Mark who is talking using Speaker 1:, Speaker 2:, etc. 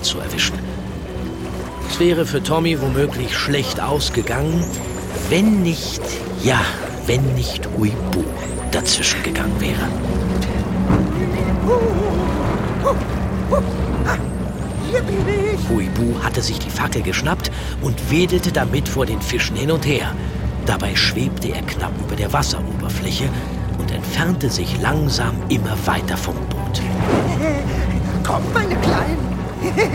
Speaker 1: zu erwischen. Es wäre für Tommy womöglich schlecht ausgegangen, wenn nicht Huibu dazwischen gegangen wäre.
Speaker 2: Hier bin ich!
Speaker 1: Huibu hatte sich die Fackel geschnappt und wedelte damit vor den Fischen hin und her. Dabei schwebte er knapp über der Wasseroberfläche und entfernte sich langsam immer weiter vom Boot.
Speaker 2: Kommt, meine Kleinen!